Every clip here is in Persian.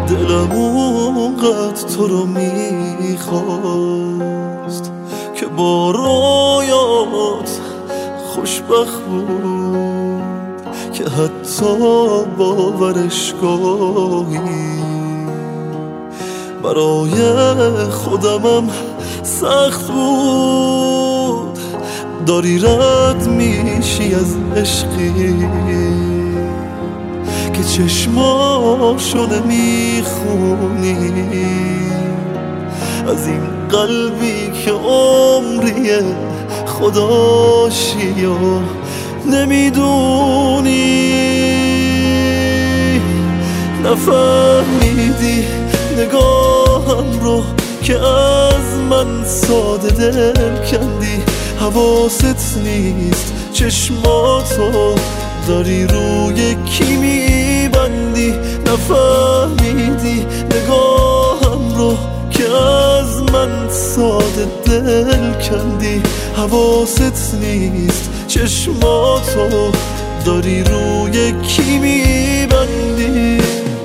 دلم اونقدر تو رو میخواست که با رویات خوشبخت بود که حتی باورش گاهی برای خودمم سخت بود. داری رد میشی از عشقی که چشماشو نمیخونی، از این قلبی که عمریه خداشی و نمیدونی. نفهمیدی نگاهم رو که از من ساده دل کندی، حواست نیست چشماتو داری روی کی میبندی. نفهمیدی نگاهم رو که از من ساده دل کندی، حواست نیست چشماتو داری روی کی میبندی.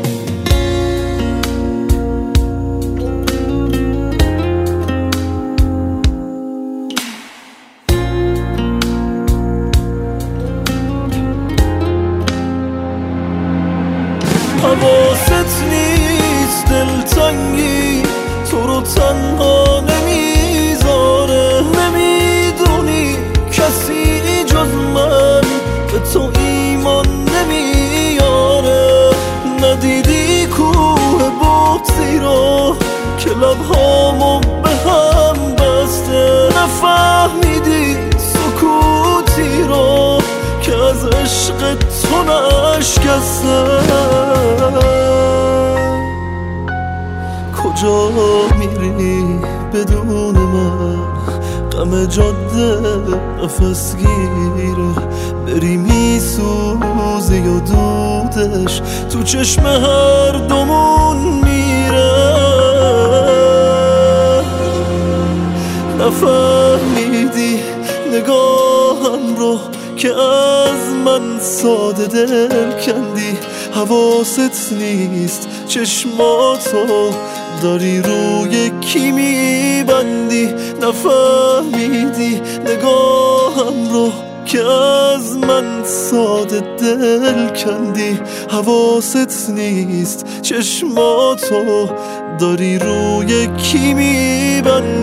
حواست نیست دلتنگی تو رو تنها نمیذاره، نمیدونی کسی جز من به تو ایمان نمیاره. ندیدی کوه بغضی رو که لبهامو به هم بسته، نفهمیدی سکوتی رو که از عشق تو نشکستم. کجا میری بدون من؟ غم جاده نفس گیره، بری میسوزی و دودش تو چشم هر دومون میره. نفهمیدی نگاهم رو که از من ساده دل کندی، حواست نیست چشماتو داری روی کی میبندی. نفهمیدی نگاهم رو که از من ساده دل کندی، حواست نیست چشماتو داری روی کی میبندی.